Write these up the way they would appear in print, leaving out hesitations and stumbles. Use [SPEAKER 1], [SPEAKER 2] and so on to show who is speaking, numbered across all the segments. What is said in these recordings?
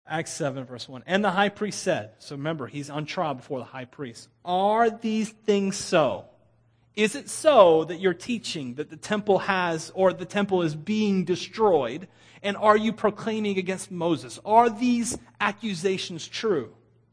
[SPEAKER 1] Acts 7, verse 1. And the high priest said, so remember, he's on trial before the high priest. Are these things so? Is it so that you're teaching that the temple has, or the temple is being destroyed? And are you proclaiming against Moses? Are these accusations true?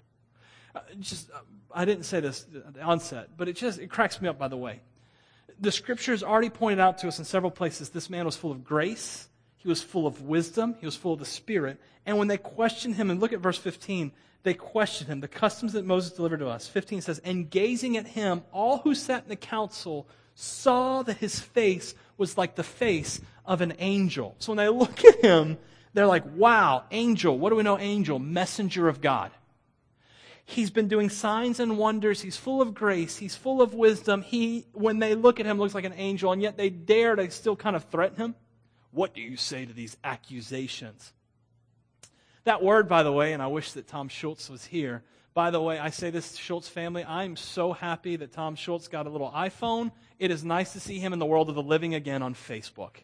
[SPEAKER 1] I didn't say this at the onset, but it cracks me up, by the way. The Scriptures already pointed out to us in several places this man was full of grace, he was full of wisdom, he was full of the Spirit. And when they questioned him, and look at verse 15, they questioned him, the customs that Moses delivered to us. 15 says, and gazing at him, all who sat in the council saw that his face was like the face of an angel. So when they look at him, they're like, wow, angel. What do we know angel? Messenger of God. He's been doing signs and wonders. He's full of grace. He's full of wisdom. When they look at him, looks like an angel, and yet they dare to still kind of threaten him. What do you say to these accusations? That word, by the way, and I wish that Tom Schultz was here. By the way, I say this to Schultz family. I'm so happy that Tom Schultz got a little iPhone. It is nice to see him in the world of the living again on Facebook.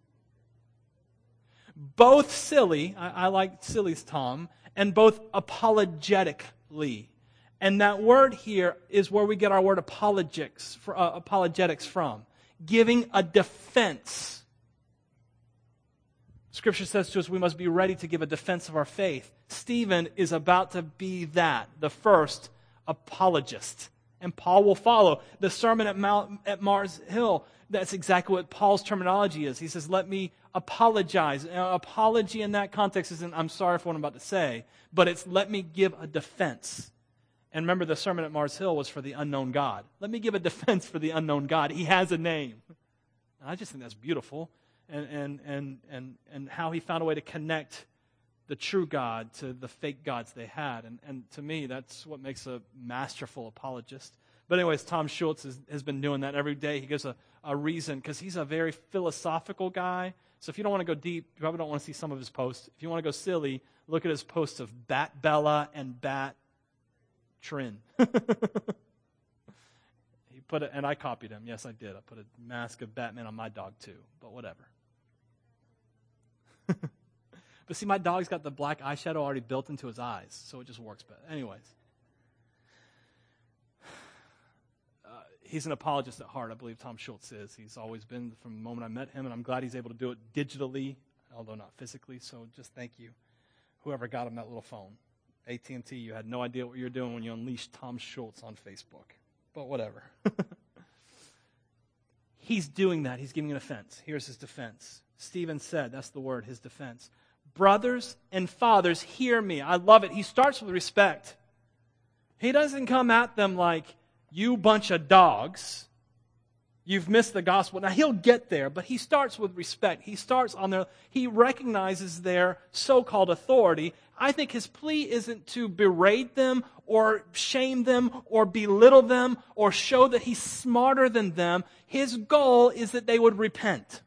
[SPEAKER 1] Both silly, I like silly's Tom, and both apologetically. And that word here is where we get our word apologetics from. Giving a defense. Scripture says to us we must be ready to give a defense of our faith. Stephen is about to be that, the first apologist. And Paul will follow. The sermon at Mars Hill, that's exactly what Paul's terminology is. He says, let me apologize. Apology in that context isn't, I'm sorry for what I'm about to say, but it's let me give a defense. And remember, the sermon at Mars Hill was for the unknown God. Let me give a defense for the unknown God. He has a name. And I just think that's beautiful. And how he found a way to connect the true God to the fake gods they had. And to me, that's what makes a masterful apologist. But anyways, Tom Schultz has been doing that every day. He gives a reason, because he's a very philosophical guy. So if you don't want to go deep, you probably don't want to see some of his posts. If you want to go silly, look at his posts of Bat Bella and Bat Trin. And I copied him. Yes, I did. I put a mask of Batman on my dog too, but whatever. But see, my dog's got the black eyeshadow already built into his eyes, so it just works better. Anyways. He's an apologist at heart, I believe Tom Schultz is. He's always been from the moment I met him, and I'm glad he's able to do it digitally, although not physically, so just thank you, whoever got him that little phone. AT&T, you had no idea what you were doing when you unleashed Tom Schultz on Facebook. But whatever. He's doing that. He's giving an offense. Here's his defense. Stephen said, that's the word, his defense. Brothers and fathers, hear me. I love it. He starts with respect. He doesn't come at them like, you bunch of dogs. You've missed the gospel. Now, he'll get there, but he starts with respect. He recognizes their so-called authority. I think his plea isn't to berate them or shame them or belittle them or show that he's smarter than them. His goal is that they would repent.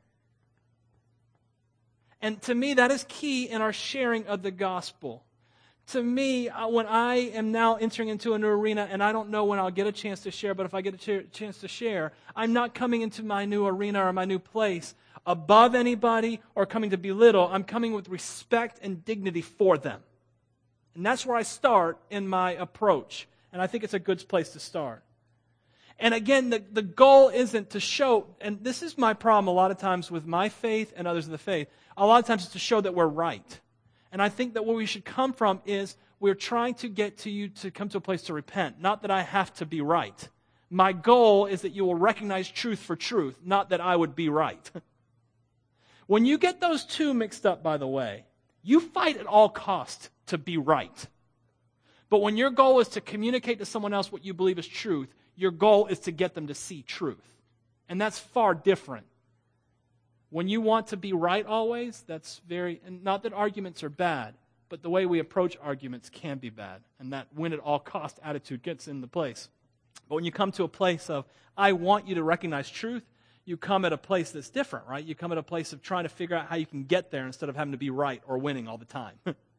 [SPEAKER 1] And to me, that is key in our sharing of the gospel. To me, when I am now entering into a new arena, and I don't know when I'll get a chance to share, but if I get a chance to share, I'm not coming into my new arena or my new place above anybody or coming to belittle. I'm coming with respect and dignity for them. And that's where I start in my approach. And I think it's a good place to start. And again, the goal isn't to show, and this is my problem a lot of times with my faith and others in the faith, a lot of times it's to show that we're right. And I think that where we should come from is we're trying to get to you to come to a place to repent. Not that I have to be right. My goal is that you will recognize truth for truth, not that I would be right. When you get those two mixed up, by the way, you fight at all costs to be right. But when your goal is to communicate to someone else what you believe is truth, your goal is to get them to see truth. And that's far different. When you want to be right always, and not that arguments are bad, but the way we approach arguments can be bad. And that win at all cost attitude gets into place. But when you come to a place of, I want you to recognize truth, you come at a place that's different, right? You come at a place of trying to figure out how you can get there instead of having to be right or winning all the time.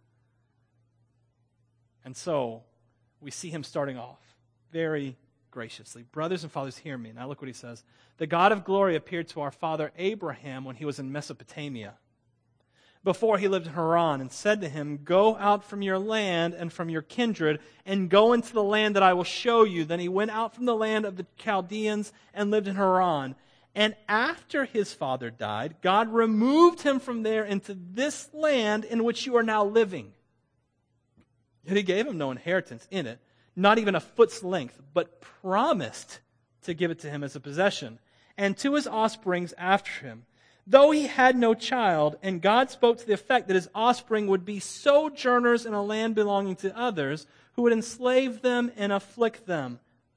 [SPEAKER 1] And so, we see him starting off very graciously. Brothers and fathers, hear me. Now look what he says. The God of glory appeared to our father Abraham when he was in Mesopotamia. before he lived in Haran, and said to him, "Go out from your land and from your kindred, and go into the land that I will show you." Then he went out from the land of the Chaldeans and lived in Haran. And after his father died, God removed him from there into this land in which you are now living. Yet he gave him no inheritance in it, not even a foot's length, but promised to give it to him as a possession, and to his offsprings after him. Though he had no child, and God spoke to the effect that his offspring would be sojourners in a land belonging to others, who would enslave them and afflict them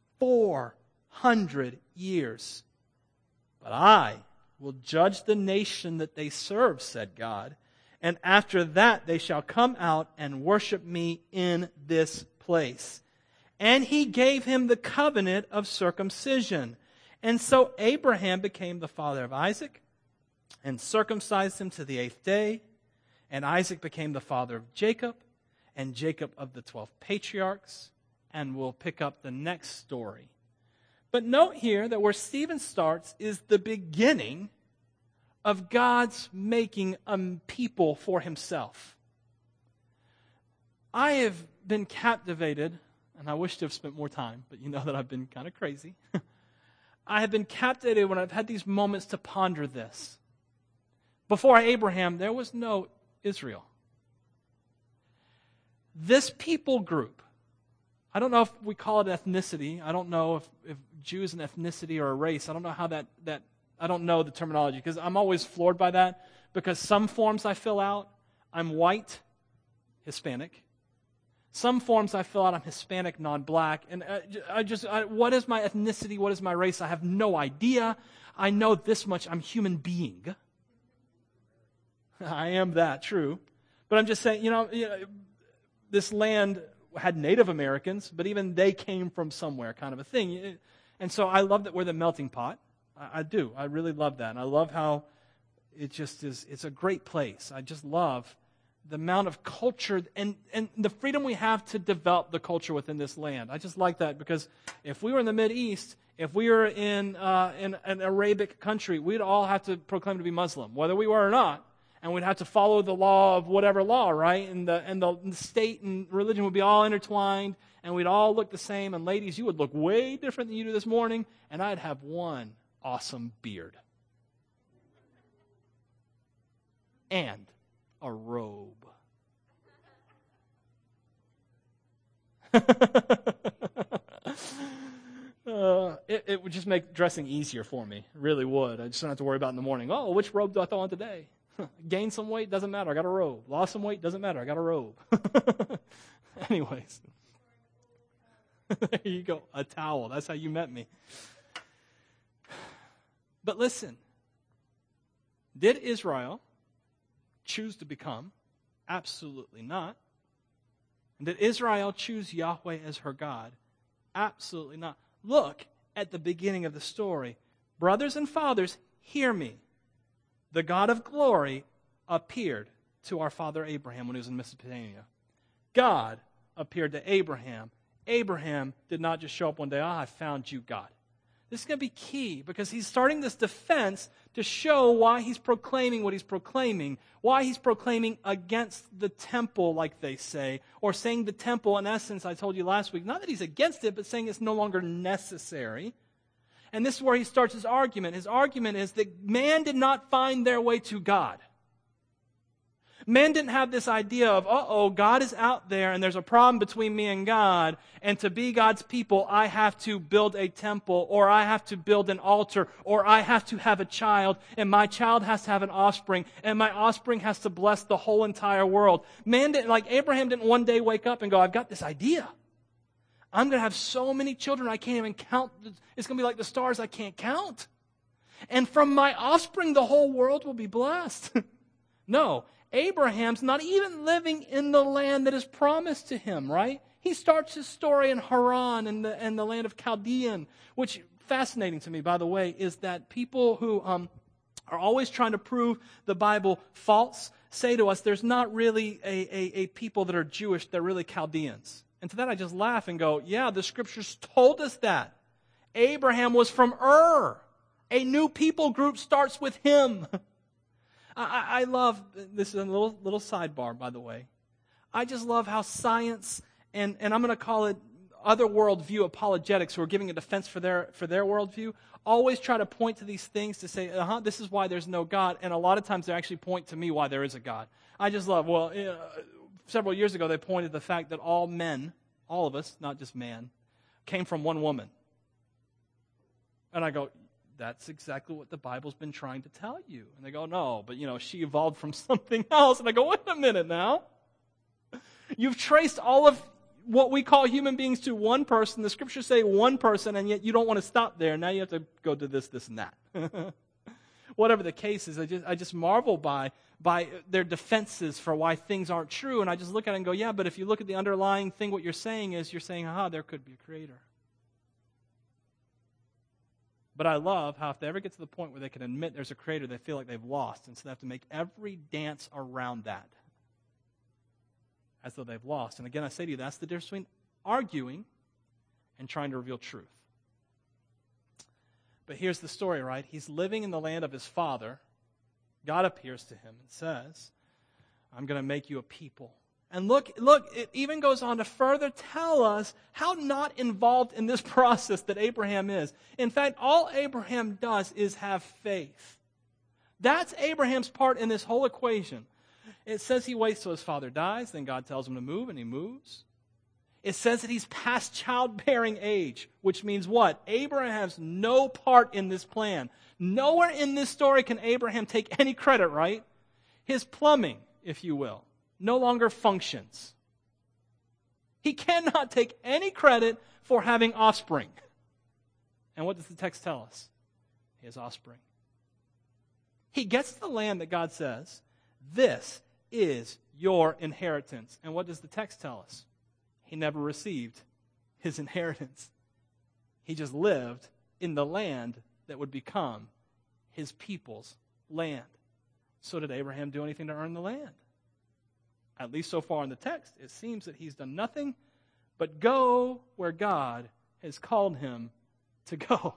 [SPEAKER 1] 400 years. "But I will judge the nation that they serve," said God, "and after that they shall come out and worship me in this place." And he gave him the covenant of circumcision. And so Abraham became the father of Isaac, and circumcised him to the 8th day. And Isaac became the father of Jacob, and Jacob of the 12 patriarchs. And we'll pick up the next story. But note here that where Stephen starts is the beginning of God's making a people for himself. I have been captivated, and I wish to have spent more time, but you know that I've been kind of crazy. I have been captivated when I've had these moments to ponder this. Before Abraham, there was no Israel. This people group, I don't know if we call it ethnicity. I don't know if Jews an ethnicity or a race. I don't know how that I don't know the terminology, because I'm always floored by that, because some forms I fill out, I'm white, Hispanic. Some forms I fill out, I'm Hispanic, non-black. And what is my ethnicity? What is my race? I have no idea. I know this much. I'm human being. I am that, true. But I'm just saying, this land had Native Americans, but even they came from somewhere, kind of a thing. And so I love that we're the melting pot. I do. I really love that. And I love how it just is. It's a great place. I just love the amount of culture and the freedom we have to develop the culture within this land. I just like that, because if we were in the Mideast, if we were in an Arabic country, we'd all have to proclaim to be Muslim, whether we were or not. And we'd have to follow the law of whatever law, right? And the state and religion would be all intertwined, and we'd all look the same. And ladies, you would look way different than you do this morning, and I'd have one awesome beard. And a robe. It would just make dressing easier for me. It really would. I just don't have to worry about in the morning, oh, which robe do I throw on today? Gained some weight, doesn't matter, I got a robe. Lost some weight, doesn't matter, I got a robe. Anyways. There you go, a towel. That's how you met me. But listen, did Israel choose to become? Absolutely not. And did Israel choose Yahweh as her God? Absolutely not. Look at the beginning of the story. Brothers and fathers, hear me. The God of glory appeared to our father Abraham when he was in Mesopotamia. God appeared to Abraham. Abraham did not just show up one day, I found you, God. This is going to be key, because he's starting this defense to show why he's proclaiming what he's proclaiming, why he's proclaiming against the temple, like they say, or saying the temple, in essence, I told you last week, not that he's against it, but saying it's no longer necessary. And this is where he starts his argument. His argument is that man did not find their way to God. Man didn't have this idea of, God is out there and there's a problem between me and God, and to be God's people, I have to build a temple, or I have to build an altar, or I have to have a child, and my child has to have an offspring, and my offspring has to bless the whole entire world. Man didn't, like Abraham didn't one day wake up and go, I've got this idea. I'm going to have so many children I can't even count. It's going to be like the stars I can't count. And from my offspring, the whole world will be blessed. No, Abraham's not even living in the land that is promised to him, right? He starts his story in Haran and the land of Chaldean, which, fascinating to me, by the way, is that people who are always trying to prove the Bible false say to us there's not really a people that are Jewish, they're really Chaldeans. And to that I just laugh and go, yeah, the Scriptures told us that. Abraham was from Ur. A new people group starts with him. I love, this is a little sidebar, by the way. I just love how science, and I'm going to call it other worldview apologetics who are giving a defense for their worldview, always try to point to these things to say, this is why there's no God, and a lot of times they actually point to me why there is a God. I just love, several years ago they pointed to the fact that all men, all of us, not just man, came from one woman. And I go, that's exactly what the Bible's been trying to tell you. And they go, no, but she evolved from something else. And I go, wait a minute now. You've traced all of what we call human beings to one person. The scriptures say one person, and yet you don't want to stop there. Now you have to go to this, and that. Whatever the case is, I just marvel by their defenses for why things aren't true. And I just look at it and go, yeah, but if you look at the underlying thing, what you're saying is, there could be a creator. But I love how if they ever get to the point where they can admit there's a creator, they feel like they've lost. And so they have to make every dance around that as though they've lost. And again, I say to you, that's the difference between arguing and trying to reveal truth. But here's the story, right? He's living in the land of his father. God appears to him and says, I'm going to make you a people. And look, it even goes on to further tell us how not involved in this process that Abraham is. In fact, all Abraham does is have faith. That's Abraham's part in this whole equation. It says he waits till his father dies, then God tells him to move, and he moves. It says that he's past childbearing age, which means what? Abraham has no part in this plan. Nowhere in this story can Abraham take any credit, right? His plumbing, if you will, no longer functions. He cannot take any credit for having offspring. And what does the text tell us? He has offspring. He gets to the land that God says, this is your inheritance. And what does the text tell us? He never received his inheritance. He just lived in the land that would become his people's land. So did Abraham do anything to earn the land? At least so far in the text, it seems that he's done nothing but go where God has called him to go.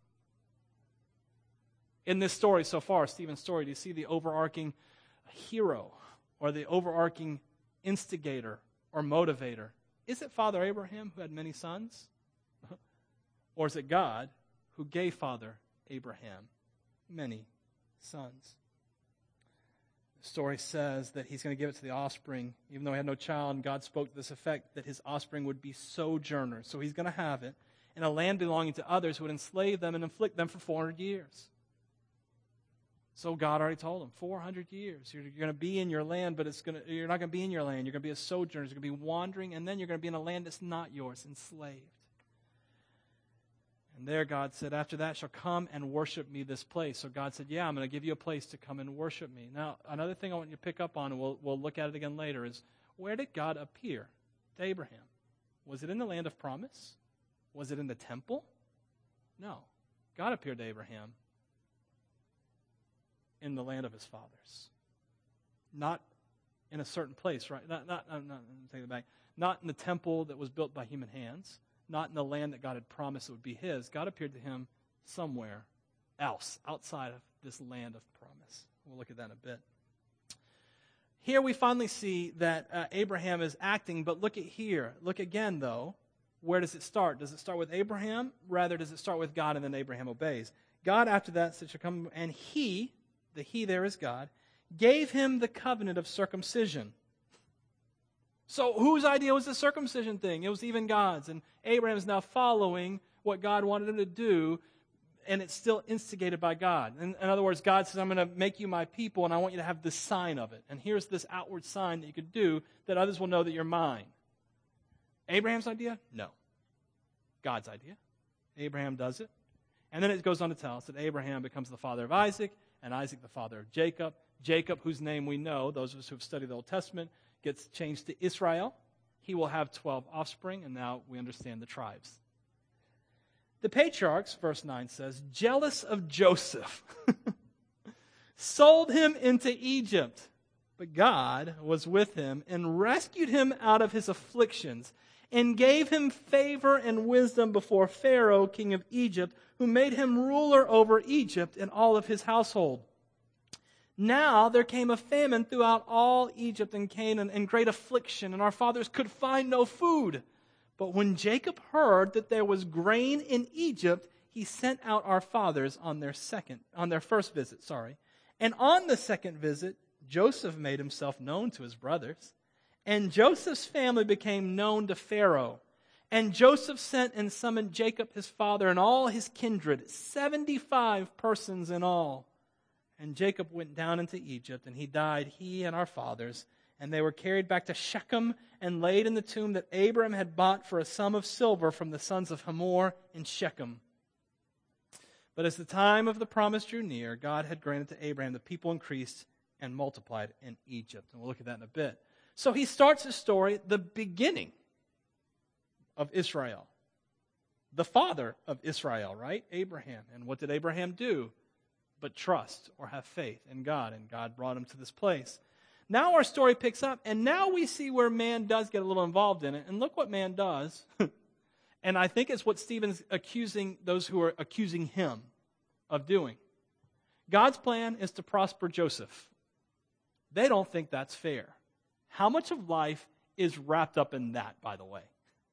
[SPEAKER 1] In this story so far, Stephen's story, do you see the overarching hero or the overarching instigator or motivator? Is it Father Abraham who had many sons? Or is it God who gave Father Abraham many sons? The story says that he's going to give it to the offspring, even though he had no child, and God spoke to this effect that his offspring would be sojourners. So he's going to have it in a land belonging to others who would enslave them and afflict them for 400 years. So God already told him, 400 years. You're going to be in your land, but you're not going to be in your land. You're going to be a sojourner. You're going to be wandering, and then you're going to be in a land that's not yours, enslaved. And there God said, after that shall come and worship me this place. So God said, yeah, I'm going to give you a place to come and worship me. Now, another thing I want you to pick up on, and we'll look at it again later, is where did God appear to Abraham? Was it in the land of promise? Was it in the temple? No. God appeared to Abraham in the land of his fathers. Not in a certain place, right? Take it back. Not in the temple that was built by human hands. Not in the land that God had promised it would be his. God appeared to him somewhere else, outside of this land of promise. We'll look at that in a bit. Here we finally see that Abraham is acting, but look at here. Look again, though. Where does it start? Does it start with Abraham? Rather, does it start with God and then Abraham obeys? God, after that, said, shall come, and he, the he there is God, gave him the covenant of circumcision. So whose idea was the circumcision thing? It was even God's. And Abraham is now following what God wanted him to do, and it's still instigated by God. In other words, God says, I'm going to make you my people, and I want you to have this sign of it. And here's this outward sign that you could do that others will know that you're mine. Abraham's idea? No. God's idea. Abraham does it. And then it goes on to tell us that Abraham becomes the father of Isaac, and Isaac the father of Jacob. Jacob, whose name we know, those of us who have studied the Old Testament, gets changed to Israel. He will have 12 offspring, and now we understand the tribes. The patriarchs, verse 9 says, jealous of Joseph, sold him into Egypt. But God was with him and rescued him out of his afflictions and gave him favor and wisdom before Pharaoh, king of Egypt, who made him ruler over Egypt and all of his household. Now there came a famine throughout all Egypt and Canaan, and great affliction, and our fathers could find no food. But when Jacob heard that there was grain in Egypt, he sent out our fathers on their first visit. And on the second visit, Joseph made himself known to his brothers. And Joseph's family became known to Pharaoh. And Joseph sent and summoned Jacob his father and all his kindred, 75 persons in all. And Jacob went down into Egypt, and he died, he and our fathers. And they were carried back to Shechem and laid in the tomb that Abraham had bought for a sum of silver from the sons of Hamor in Shechem. But as the time of the promise drew near, God had granted to Abraham the people increased and multiplied in Egypt. And we'll look at that in a bit. So he starts his story, the beginning of Israel. The father of Israel, right? Abraham. And what did Abraham do? But trust or have faith in God. And God brought him to this place. Now our story picks up, and now we see where man does get a little involved in it. And look what man does. And I think it's what Stephen's accusing those who are accusing him of doing. God's plan is to prosper Joseph. They don't think that's fair. How much of life is wrapped up in that, by the way?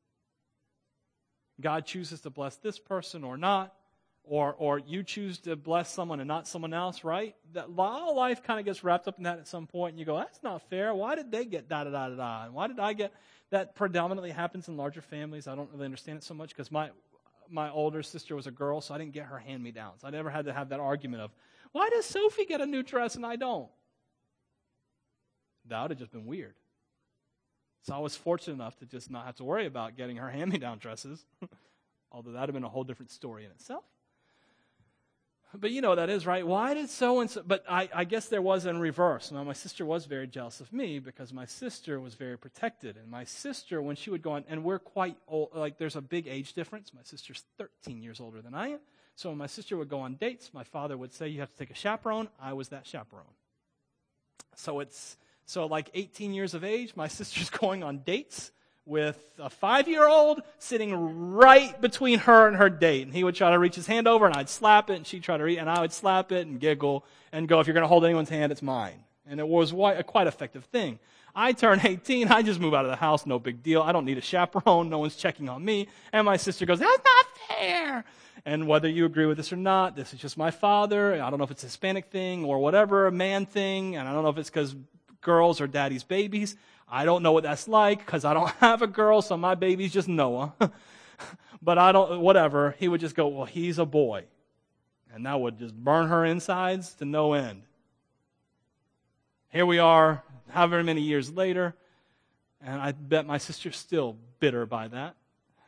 [SPEAKER 1] God chooses to bless this person or not, or you choose to bless someone and not someone else, right? That all life kind of gets wrapped up in that at some point, and you go, that's not fair. Why did they get da-da-da-da-da? And why did I get... That predominantly happens in larger families. I don't really understand it so much because my older sister was a girl, so I didn't get her hand-me-downs. I never had to have that argument of, why does Sophie get a new dress and I don't? That would have just been weird. So I was fortunate enough to just not have to worry about getting her hand-me-down dresses, although that would have been a whole different story in itself. But you know what that is, right? Why did so-and-so... But I guess there was in reverse. Now, my sister was very jealous of me because my sister was very protected. And my sister, when she would go on... And we're quite old. Like, there's a big age difference. My sister's 13 years older than I am. So when my sister would go on dates, my father would say, you have to take a chaperone. I was that chaperone. So like 18 years of age, my sister's going on dates with a 5-year-old sitting right between her and her date. And he would try to reach his hand over, and I'd slap it, and she'd try to reach, and I would slap it and giggle and go, if you're going to hold anyone's hand, it's mine. And it was a quite effective thing. I turn 18, I just move out of the house, no big deal. I don't need a chaperone, no one's checking on me. And my sister goes, that's not fair. And whether you agree with this or not, this is just my father. I don't know if it's a Hispanic thing or whatever, a man thing, and I don't know if it's because girls are daddy's babies. I don't know what that's like because I don't have a girl, so my baby's just Noah. But whatever. He would just go, well, he's a boy. And that would just burn her insides to no end. Here we are, however many years later, and I bet my sister's still bitter by that.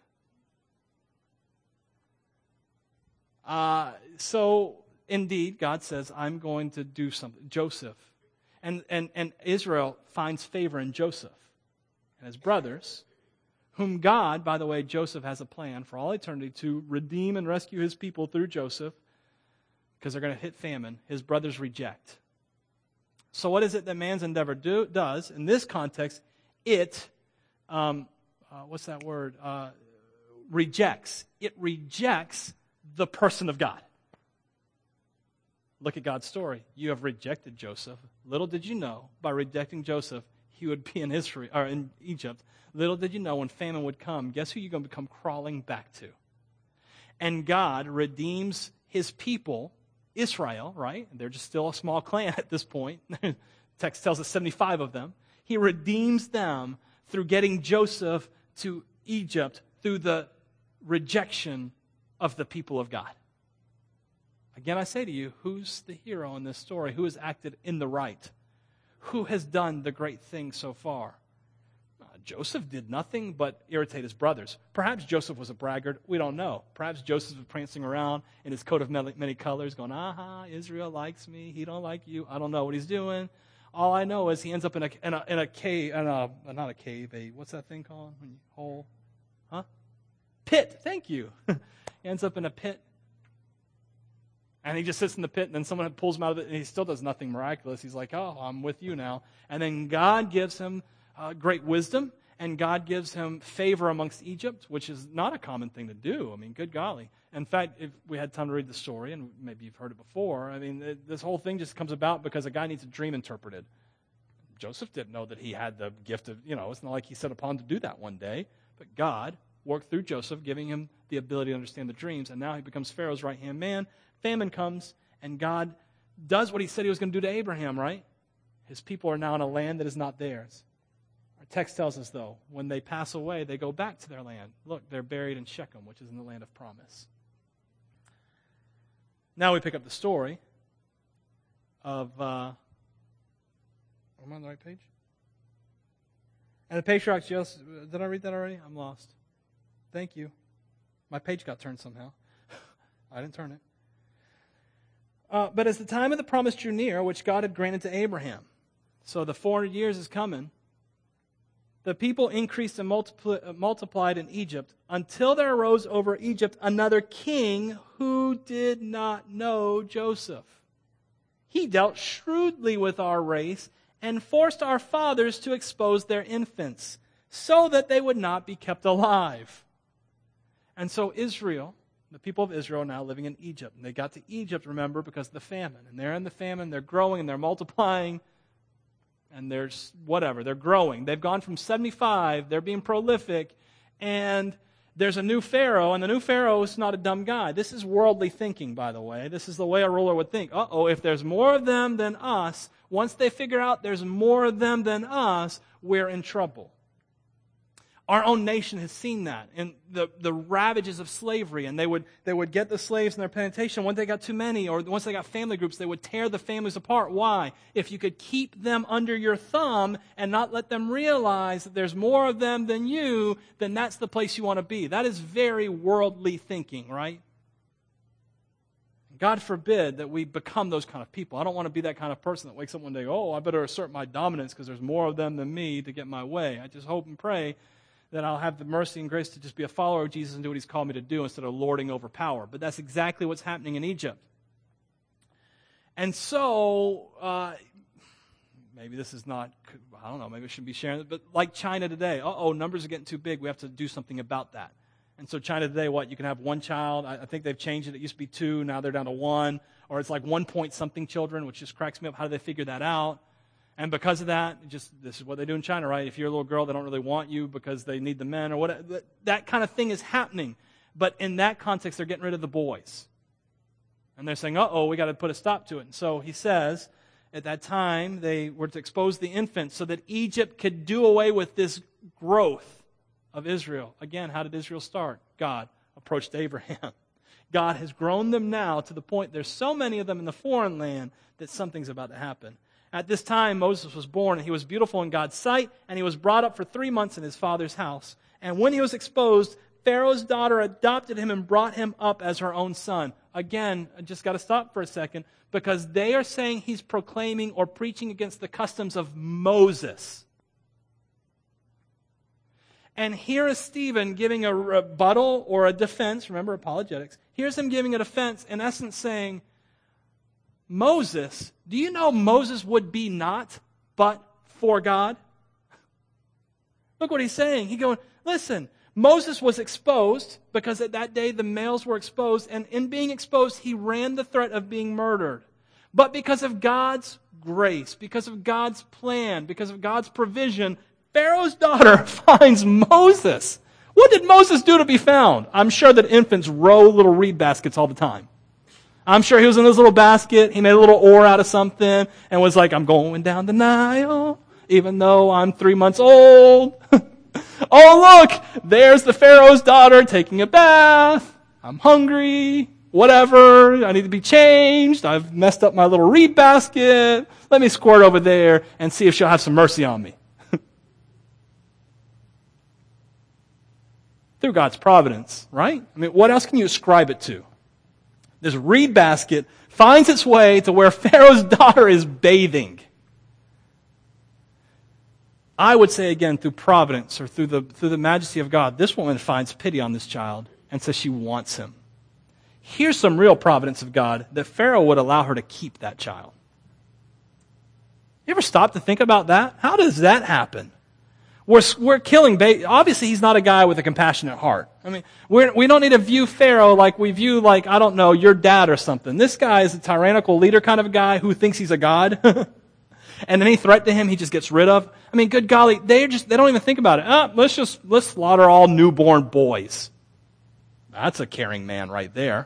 [SPEAKER 1] So, indeed, God says, I'm going to do something. Joseph. And Israel finds favor in Joseph and his brothers, whom God, by the way, Joseph has a plan for all eternity to redeem and rescue his people through Joseph because they're going to hit famine. His brothers reject. So what is it that man's endeavor does? In this context, it, what's that word? Rejects. It rejects the person of God. Look at God's story. You have rejected Joseph. Little did you know, by rejecting Joseph, he would be in Egypt. Little did you know when famine would come, guess who you're going to come crawling back to? And God redeems his people, Israel, right? They're just still a small clan at this point. Text tells us 75 of them. He redeems them through getting Joseph to Egypt through the rejection of the people of God. Again, I say to you, who's the hero in this story? Who has acted in the right? Who has done the great thing so far? Joseph did nothing but irritate his brothers. Perhaps Joseph was a braggart. We don't know. Perhaps Joseph was prancing around in his coat of many colors going, Israel likes me. He don't like you. I don't know what he's doing. All I know is he ends up in a cave, not a cave, what's that thing called? Hole? Huh? Pit. Thank you. He ends up in a pit. And he just sits in the pit, and then someone pulls him out of it, and he still does nothing miraculous. He's like, I'm with you now. And then God gives him great wisdom, and God gives him favor amongst Egypt, which is not a common thing to do. I mean, good golly. In fact, if we had time to read the story, and maybe you've heard it before, I mean, this whole thing just comes about because a guy needs a dream interpreted. Joseph didn't know that he had the gift of, it's not like he set upon to do that one day, but God worked through Joseph, giving him the ability to understand the dreams, and now he becomes Pharaoh's right-hand man. Famine comes, and God does what he said he was going to do to Abraham, right? His people are now in a land that is not theirs. Our text tells us, though, when they pass away, they go back to their land. Look, they're buried in Shechem, which is in the land of promise. Now we pick up the story of, am I on the right page? And the patriarchs, did I read that already? I'm lost. Thank you. My page got turned somehow. I didn't turn it. But as the time of the promise drew near, which God had granted to Abraham, so the 400 years is coming, the people increased and multiplied in Egypt until there arose over Egypt another king who did not know Joseph. He dealt shrewdly with our race and forced our fathers to expose their infants so that they would not be kept alive. And so Israel, the people of Israel, are now living in Egypt. And they got to Egypt, remember, because of the famine. And they're in the famine, they're growing, and they're multiplying. And there's whatever, they're growing. They've gone from 75, they're being prolific, and there's a new Pharaoh, and the new Pharaoh is not a dumb guy. This is worldly thinking, by the way. This is the way a ruler would think. If there's more of them than us, once they figure out there's more of them than us, we're in trouble. Our own nation has seen that in the ravages of slavery, and they would get the slaves in their plantation. Once they got too many, or once they got family groups, they would tear the families apart. Why? If you could keep them under your thumb and not let them realize that there's more of them than you, then that's the place you want to be. That is very worldly thinking, right? God forbid that we become those kind of people. I don't want to be that kind of person that wakes up one day, I better assert my dominance because there's more of them than me to get my way. I just hope and pray that I'll have the mercy and grace to just be a follower of Jesus and do what he's called me to do instead of lording over power. But that's exactly what's happening in Egypt. And so, maybe this is not, I don't know, maybe I shouldn't be sharing it, but like China today, numbers are getting too big, we have to do something about that. And so China today, you can have one child. I think they've changed it. It used to be 2, now they're down to 1. Or it's like 1 point something children, which just cracks me up. How do they figure that out? And because of that, this is what they do in China, right? If you're a little girl, they don't really want you because they need the men or whatever. That kind of thing is happening. But in that context, they're getting rid of the boys. And they're saying, we got to put a stop to it. And so he says, at that time, they were to expose the infants so that Egypt could do away with this growth of Israel. Again, how did Israel start? God approached Abraham. God has grown them now to the point there's so many of them in the foreign land that something's about to happen. At this time, Moses was born, and he was beautiful in God's sight, and he was brought up for 3 months in his father's house. And when he was exposed, Pharaoh's daughter adopted him and brought him up as her own son. Again, I just got to stop for a second, because they are saying he's proclaiming or preaching against the customs of Moses. And here is Stephen giving a rebuttal or a defense. Remember, apologetics. Here's him giving a defense, in essence saying, Moses, do you know Moses would be not but for God? Look what he's saying. He's going, listen, Moses was exposed because at that day the males were exposed, and in being exposed he ran the threat of being murdered. But because of God's grace, because of God's plan, because of God's provision, Pharaoh's daughter finds Moses. What did Moses do to be found? I'm sure that infants row little reed baskets all the time. I'm sure he was in his little basket. He made a little oar out of something and was like, I'm going down the Nile, even though I'm 3 months old. Look, there's the Pharaoh's daughter taking a bath. I'm hungry. Whatever. I need to be changed. I've messed up my little reed basket. Let me squirt over there and see if she'll have some mercy on me. Through God's providence, right? I mean, what else can you ascribe it to? This reed basket finds its way to where Pharaoh's daughter is bathing. I would say again, through providence or through the majesty of God, this woman finds pity on this child and says she wants him. Here's some real providence of God, that Pharaoh would allow her to keep that child. You ever stop to think about that? How does that happen? We're killing babies. Obviously, he's not a guy with a compassionate heart. I mean, we don't need to view Pharaoh like we view, like, I don't know, your dad or something. This guy is a tyrannical leader kind of a guy who thinks he's a god. And any threat to him, he just gets rid of. I mean, good golly, they don't even think about it. Let's slaughter all newborn boys. That's a caring man right there.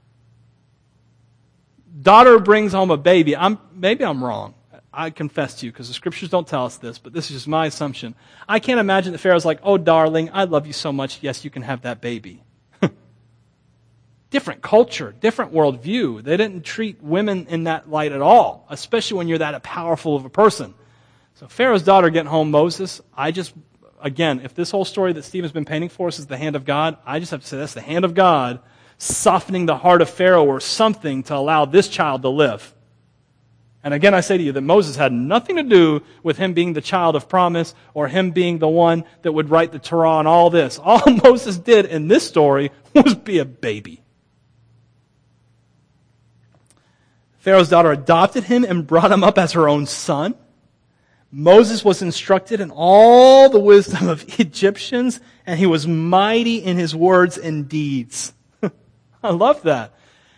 [SPEAKER 1] Daughter brings home a baby. Maybe I'm wrong. I confess to you, because the scriptures don't tell us this, but this is just my assumption. I can't imagine that Pharaoh's like, oh, darling, I love you so much. Yes, you can have that baby. Different culture, different worldview. They didn't treat women in that light at all, especially when you're that powerful of a person. So Pharaoh's daughter getting home Moses, again, if this whole story that Stephen's been painting for us is the hand of God, I just have to say that's the hand of God softening the heart of Pharaoh or something to allow this child to live. And again, I say to you that Moses had nothing to do with him being the child of promise or him being the one that would write the Torah and all this. All Moses did in this story was be a baby. Pharaoh's daughter adopted him and brought him up as her own son. Moses was instructed in all the wisdom of Egyptians, and he was mighty in his words and deeds. I love that.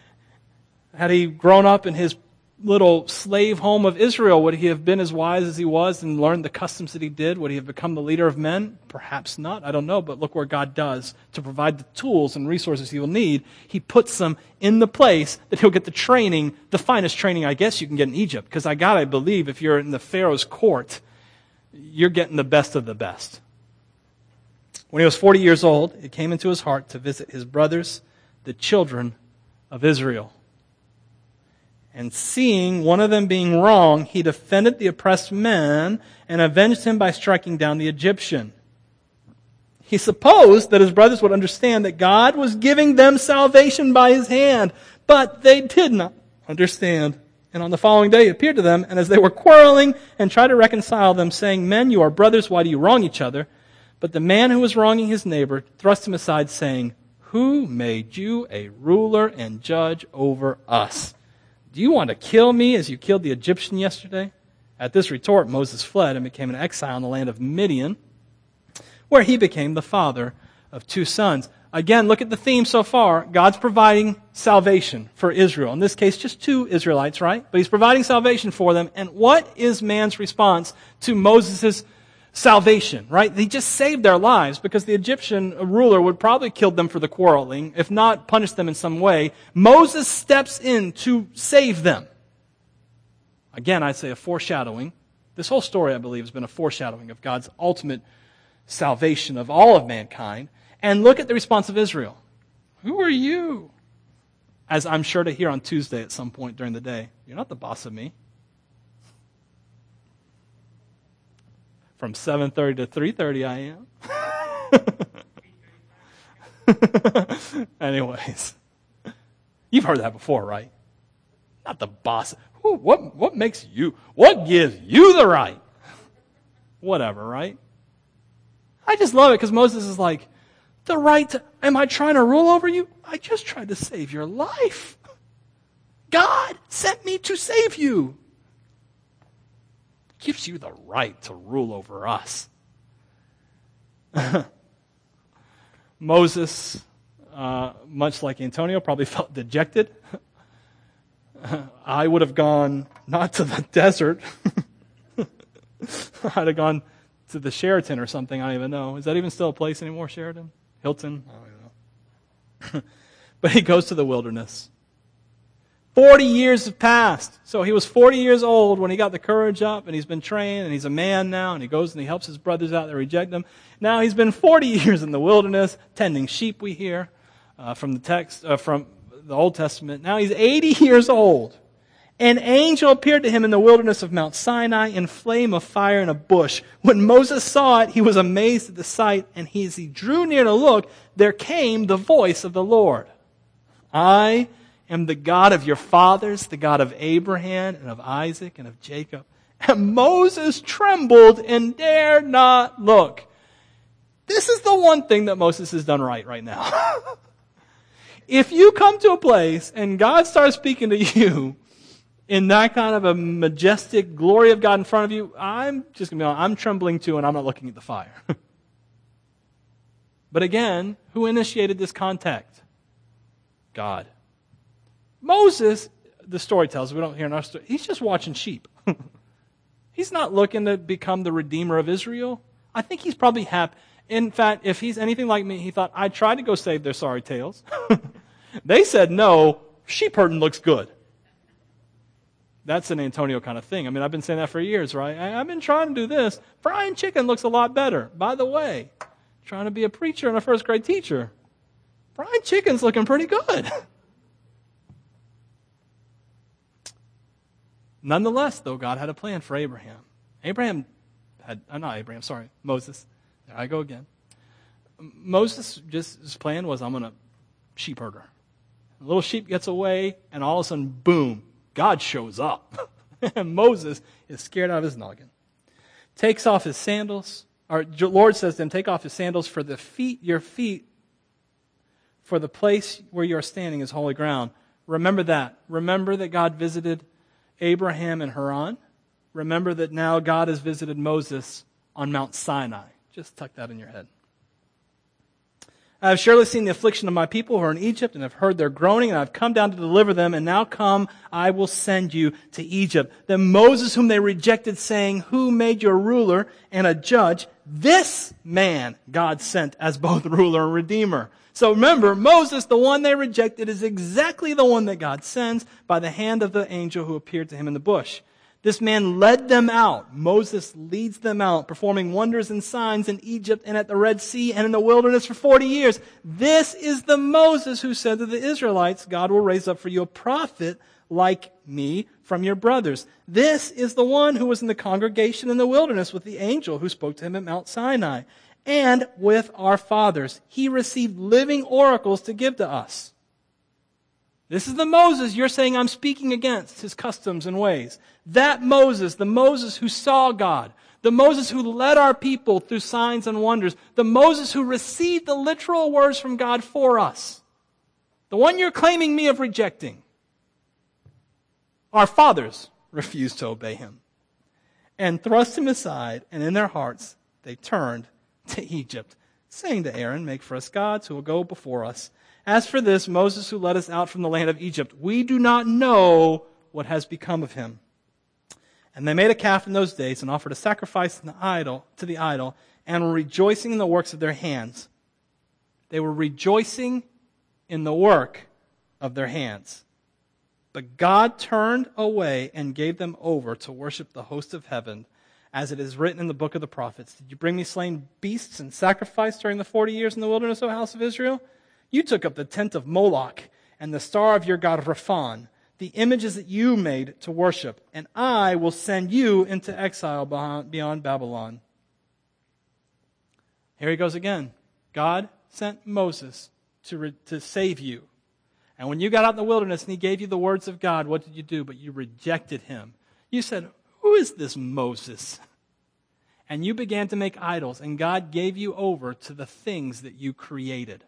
[SPEAKER 1] Had he grown up in his little slave home of Israel, would he have been as wise as he was and learned the customs that he did? Would he have become the leader of men? Perhaps not. I don't know. But look where God does to provide the tools and resources he will need. He puts them in the place that he'll get the training, the finest training I guess you can get in Egypt. Because I gotta believe if you're in the Pharaoh's court, you're getting the best of the best. When he was 40 years old, it came into his heart to visit his brothers, the children of Israel. And seeing one of them being wrong, he defended the oppressed man and avenged him by striking down the Egyptian. He supposed that his brothers would understand that God was giving them salvation by his hand, but they did not understand. And on the following day he appeared to them, and as they were quarreling and tried to reconcile them, saying, "Men, you are brothers, why do you wrong each other?" But the man who was wronging his neighbor thrust him aside, saying, "Who made you a ruler and judge over us? Do you want to kill me as you killed the Egyptian yesterday?" At this retort, Moses fled and became an exile in the land of Midian, where he became the father of 2 sons. Again, look at the theme so far. God's providing salvation for Israel. In this case, just 2 Israelites, right? But he's providing salvation for them. And what is man's response to Moses' salvation, right? He just saved their lives because the Egyptian ruler would probably kill them for the quarreling, if not punish them in some way. Moses steps in to save them. Again, I'd say a foreshadowing. This whole story, I believe, has been a foreshadowing of God's ultimate salvation of all of mankind. And look at the response of Israel. Who are you? As I'm sure to hear on Tuesday at some point during the day. You're not the boss of me. From 7:30 to 3:30 I am. Anyways. You've heard that before, right? Not the boss. What makes you, what gives you the right? Whatever, right? I just love it because Moses is like, the right to, am I trying to rule over you? I just tried to save your life. God sent me to save you. Gives you the right to rule over us. Moses, much like Antonio, probably felt dejected. I would have gone not to the desert. I'd have gone to the Sheraton or something. I don't even know. Is that even still a place anymore, Sheraton? Hilton? I don't even know. But he goes to the wilderness. 40 years have passed. So he was 40 years old when he got the courage up, and he's been trained, and he's a man now, and he goes and he helps his brothers out that reject him. Now he's been 40 years in the wilderness, tending sheep, we hear, from the text, from the Old Testament. Now he's 80 years old. An angel appeared to him in the wilderness of Mount Sinai in flame of fire in a bush. When Moses saw it, he was amazed at the sight, and as he drew near to look, there came the voice of the Lord. I am the God of your fathers, the God of Abraham and of Isaac and of Jacob. And Moses trembled and dared not look. This is the one thing that Moses has done right now. If you come to a place and God starts speaking to you, in that kind of a majestic glory of God in front of you, I'm just going to be honest, I'm trembling too, and I'm not looking at the fire. But again, who initiated this contact? God. Moses, the story tells us, we don't hear in our story, he's just watching sheep. He's not looking to become the redeemer of Israel. I think he's probably happy. In fact, if he's anything like me, he thought, I tried to go save their sorry tails. They said, no, sheep herding looks good. That's an Antonio kind of thing. I mean, I've been saying that for years, right? I've been trying to do this. Frying chicken looks a lot better. By the way, trying to be a preacher and a first grade teacher. Fried chicken's looking pretty good. Nonetheless, though, God had a plan for Abraham. Moses. There I go again. Moses, just his plan was, I'm going to sheep herder. A little sheep gets away, and all of a sudden, boom, God shows up. And Moses is scared out of his noggin. Takes off his sandals. Our Lord says to him, take off his sandals for your feet, for the place where you are standing is holy ground. Remember that. Remember that God visited Abraham in Haran. Remember that now God has visited Moses on Mount Sinai. Just tuck that in your head. I have surely seen the affliction of my people who are in Egypt, and have heard their groaning, and I have come down to deliver them, and now come, I will send you to Egypt. Then Moses, whom they rejected, saying, who made you a ruler and a judge? This man God sent as both ruler and redeemer. So remember, Moses, the one they rejected, is exactly the one that God sends by the hand of the angel who appeared to him in the bush. This man led them out. Moses leads them out, performing wonders and signs in Egypt and at the Red Sea and in the wilderness for 40 years. This is the Moses who said to the Israelites, God will raise up for you a prophet like me from your brothers. This is the one who was in the congregation in the wilderness with the angel who spoke to him at Mount Sinai. And with our fathers, he received living oracles to give to us. This is the Moses you're saying I'm speaking against, his customs and ways. That Moses, the Moses who saw God, the Moses who led our people through signs and wonders, the Moses who received the literal words from God for us, the one you're claiming me of rejecting. Our fathers refused to obey him and thrust him aside, and in their hearts they turned to Egypt, saying to Aaron, make for us gods who will go before us. As for this Moses who led us out from the land of Egypt, we do not know what has become of him. And they made a calf in those days and offered a sacrifice to the idol, and were rejoicing in the works of their hands. They were rejoicing in the work of their hands. But God turned away and gave them over to worship the host of heaven, as it is written in the book of the prophets. Did you bring me slain beasts and sacrifice during the 40 years in the wilderness, O house of Israel? You took up the tent of Moloch and the star of your god Rephan, the images that you made to worship, and I will send you into exile beyond Babylon. Here he goes again. God sent Moses to save you. And when you got out in the wilderness and he gave you the words of God, what did you do? But you rejected him. You said, who is this Moses? And you began to make idols, and God gave you over to the things that you created.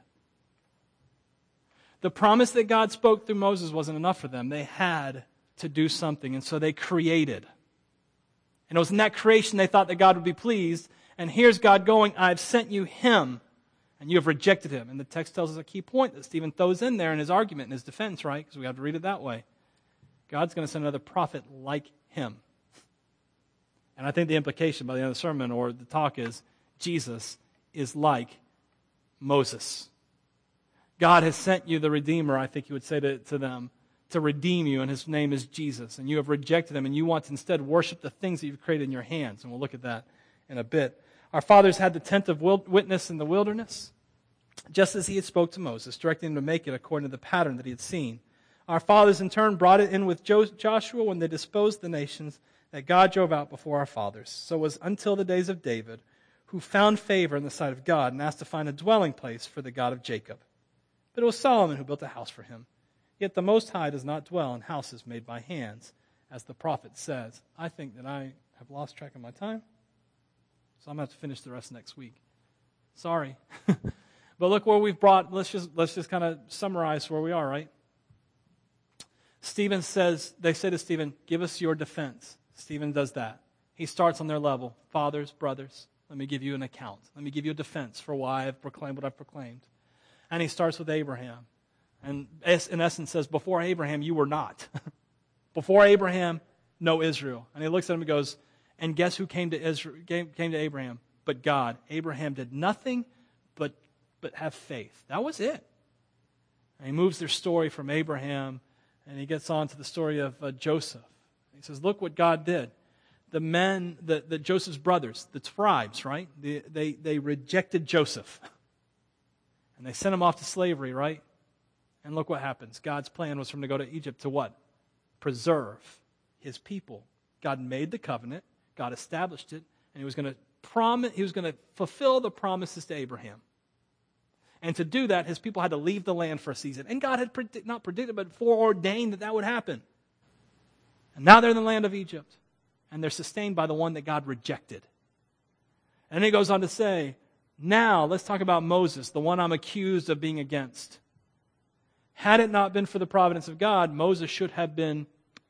[SPEAKER 1] The promise that God spoke through Moses wasn't enough for them. They had to do something, and so they created. And it was in that creation they thought that God would be pleased. And here's God going, I've sent you him, and you have rejected him. And the text tells us a key point that Stephen throws in there in his argument, in his defense, right? Because we have to read it that way. God's going to send another prophet like him. And I think the implication by the end of the sermon or the talk is Jesus is like Moses. God has sent you the Redeemer, I think he would say to them, to redeem you, and his name is Jesus. And you have rejected him, and you want to instead worship the things that you've created in your hands. And we'll look at that in a bit. Our fathers had the tent of witness in the wilderness, just as he had spoke to Moses, directing him to make it according to the pattern that he had seen. Our fathers in turn brought it in with Joshua when they disposed the nations that God drove out before our fathers. So it was until the days of David, who found favor in the sight of God and asked to find a dwelling place for the God of Jacob. But it was Solomon who built a house for him. Yet the Most High does not dwell in houses made by hands, as the prophet says. I think that I have lost track of my time, so I'm going to have to finish the rest next week. Sorry. But look where we've brought, let's just kind of summarize where we are, right? They say to Stephen, give us your defense. Stephen does that. He starts on their level. Fathers, brothers, let me give you an account. Let me give you a defense for why I've proclaimed what I've proclaimed. And he starts with Abraham. And in essence says, before Abraham, you were not. Before Abraham, no Israel. And he looks at him and goes, and guess who came to Abraham? But God. Abraham did nothing but have faith. That was it. And he moves their story from Abraham, and he gets on to the story of Joseph. He says, look what God did. The men, Joseph's brothers, the tribes, right? They rejected Joseph. And they sent him off to slavery, right? And look what happens. God's plan was for him to go to Egypt to what? Preserve his people. God made the covenant. God established it. And he was going to fulfill the promises to Abraham. And to do that, his people had to leave the land for a season. And God had not predicted, but foreordained that would happen. And now they're in the land of Egypt. And they're sustained by the one that God rejected. And then he goes on to say, now let's talk about Moses, the one I'm accused of being against. Had it not been for the providence of God, Moses should have been.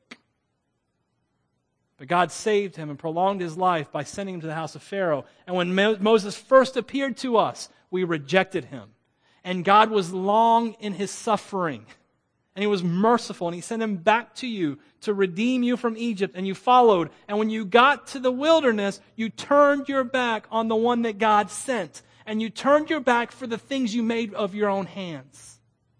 [SPEAKER 1] But God saved him and prolonged his life by sending him to the house of Pharaoh. And when Moses first appeared to us, we rejected him. And God was long in his suffering. And he was merciful. And he sent him back to you to redeem you from Egypt. And you followed. And when you got to the wilderness, you turned your back on the one that God sent. And you turned your back for the things you made of your own hands.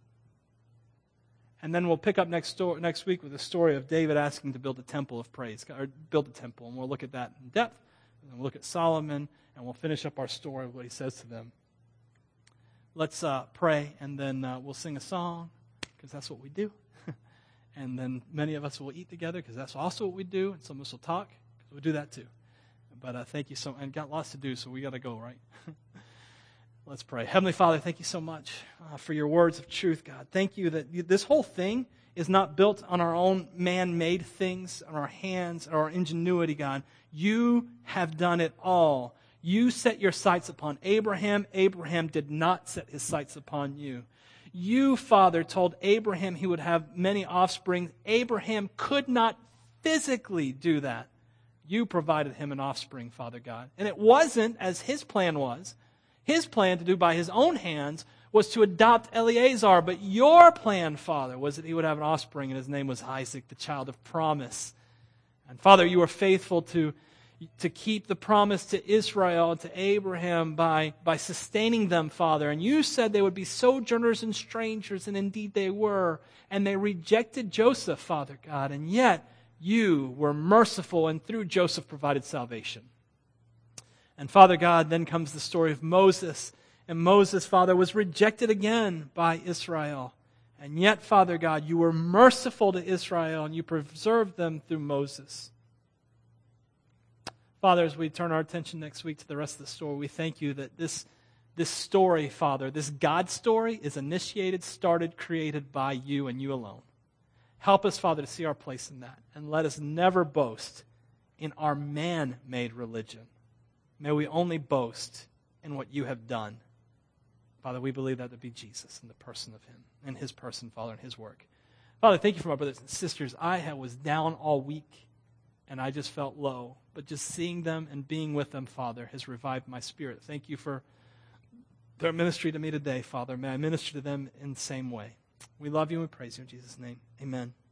[SPEAKER 1] And then we'll pick up next week with the story of David asking to build a temple of praise. Or build a temple. And we'll look at that in depth. And then we'll look at Solomon. And we'll finish up our story of what he says to them. Let's pray, and then we'll sing a song, because that's what we do. And then many of us will eat together, because that's also what we do. And some of us will talk, because we do that too. But thank you so much. And got lots to do, so we got to go, right? Let's pray. Heavenly Father, thank you so much for your words of truth, God. Thank you that this whole thing is not built on our own man-made things, on our hands, or our ingenuity, God. You have done it all. You set your sights upon Abraham. Abraham did not set his sights upon you. You, Father, told Abraham he would have many offspring. Abraham could not physically do that. You provided him an offspring, Father God. And it wasn't as his plan was. His plan to do by his own hands was to adopt Eleazar. But your plan, Father, was that he would have an offspring, and his name was Isaac, the child of promise. And Father, you were faithful to keep the promise to Israel and to Abraham by sustaining them, Father. And you said they would be sojourners and strangers, and indeed they were. And they rejected Joseph, Father God. And yet you were merciful, and through Joseph provided salvation. And Father God, then comes the story of Moses. And Moses, Father, was rejected again by Israel. And yet, Father God, you were merciful to Israel, and you preserved them through Moses. Father, as we turn our attention next week to the rest of the story, we thank you that this story, Father, this God story is initiated, started, created by you and you alone. Help us, Father, to see our place in that. And let us never boast in our man-made religion. May we only boast in what you have done. Father, we believe that to be Jesus and the person of him, and his person, Father, and his work. Father, thank you for my brothers and sisters. I was down all week, and I just felt low. But just seeing them and being with them, Father, has revived my spirit. Thank you for their ministry to me today, Father. May I minister to them in the same way. We love you and we praise you in Jesus' name. Amen.